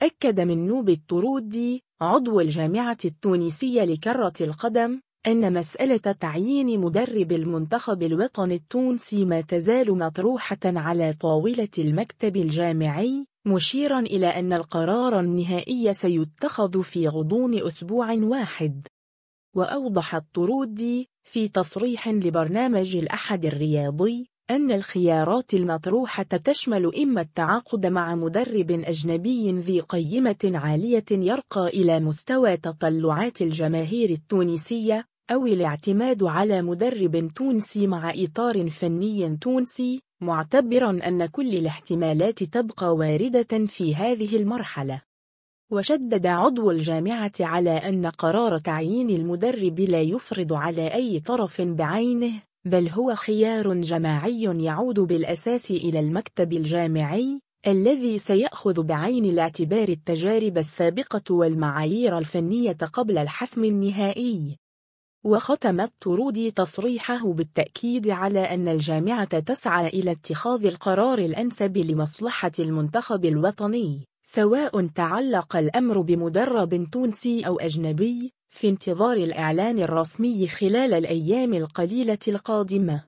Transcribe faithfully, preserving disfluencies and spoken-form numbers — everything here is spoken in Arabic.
أكد منوب الطرودي عضو الجامعة التونسية لكرة القدم أن مسألة تعيين مدرب المنتخب الوطني التونسي ما تزال مطروحة على طاولة المكتب الجامعي، مشيرا إلى أن القرار النهائي سيتخذ في غضون أسبوع واحد. وأوضح الطرودي في تصريح لبرنامج الأحد الرياضي أن الخيارات المطروحة تشمل إما التعاقد مع مدرب أجنبي ذي قيمة عالية يرقى إلى مستوى تطلعات الجماهير التونسية، أو الاعتماد على مدرب تونسي مع إطار فني تونسي، معتبرا أن كل الاحتمالات تبقى واردة في هذه المرحلة. وشدد عضو الجامعة على أن قرار تعيين المدرب لا يفرض على أي طرف بعينه، بل هو خيار جماعي يعود بالأساس إلى المكتب الجامعي الذي سيأخذ بعين الاعتبار التجارب السابقة والمعايير الفنية قبل الحسم النهائي. وختم الطرودي تصريحه بالتأكيد على أن الجامعة تسعى إلى اتخاذ القرار الأنسب لمصلحة المنتخب الوطني، سواء تعلق الأمر بمدرب تونسي أو أجنبي، في انتظار الإعلان الرسمي خلال الأيام القليلة القادمة.